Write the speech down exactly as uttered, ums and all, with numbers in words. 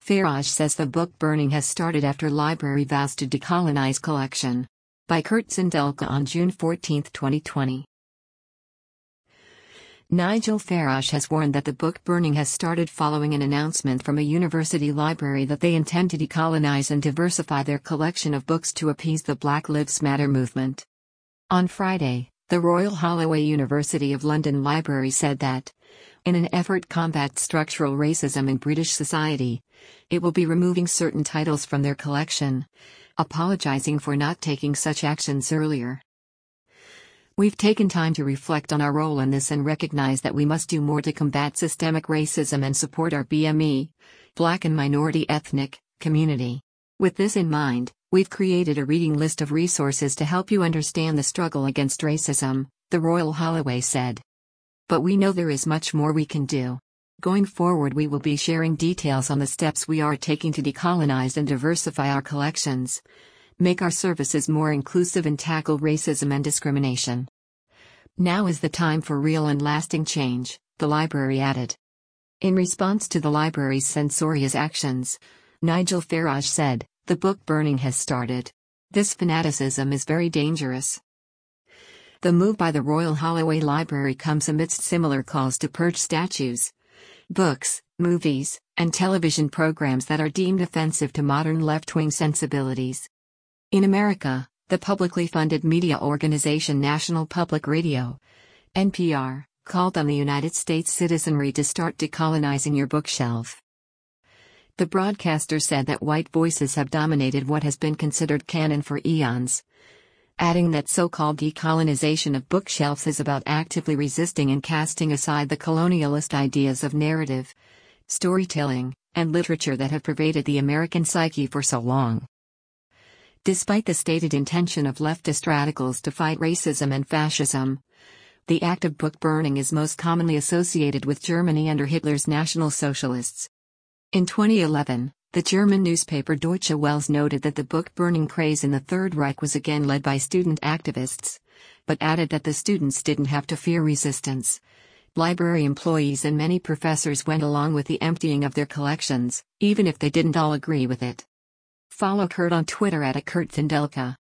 Farage says the book burning has started after library vows to decolonize collection. By Kurt Zindelka on June fourteenth, twenty twenty. Nigel Farage has warned that the book burning has started following an announcement from a university library that they intend to decolonize and diversify their collection of books to appease the Black Lives Matter movement. On Friday, the Royal Holloway University of London Library said that, in an effort to combat structural racism in British society, it will be removing certain titles from their collection, apologising for not taking such actions earlier. We've taken time to reflect on our role in this and recognize that we must do more to combat systemic racism and support our B M E, Black and minority ethnic, community. With this in mind, we've created a reading list of resources to help you understand the struggle against racism, the Royal Holloway said. But we know there is much more we can do. Going forward, we will be sharing details on the steps we are taking to decolonize and diversify our collections, make our services more inclusive and tackle racism and discrimination. Now is the time for real and lasting change, the library added. In response to the library's censorious actions, Nigel Farage said, "The book burning has started. This fanaticism is very dangerous." The move by the Royal Holloway Library comes amidst similar calls to purge statues, books, movies, and television programs that are deemed offensive to modern left-wing sensibilities. In America, the publicly funded media organization National Public Radio, N P R, called on the United States citizenry to start decolonizing your bookshelf. The broadcaster said that white voices have dominated what has been considered canon for eons, adding that so-called decolonization of bookshelves is about actively resisting and casting aside the colonialist ideas of narrative, storytelling, and literature that have pervaded the American psyche for so long. Despite the stated intention of leftist radicals to fight racism and fascism, the act of book burning is most commonly associated with Germany under Hitler's National Socialists. In twenty eleven, the German newspaper Deutsche Welle noted that the book burning craze in the Third Reich was again led by student activists, but added that the students didn't have to fear resistance. Library employees and many professors went along with the emptying of their collections, even if they didn't all agree with it. Follow Kurt on Twitter at Kurt Zindelka.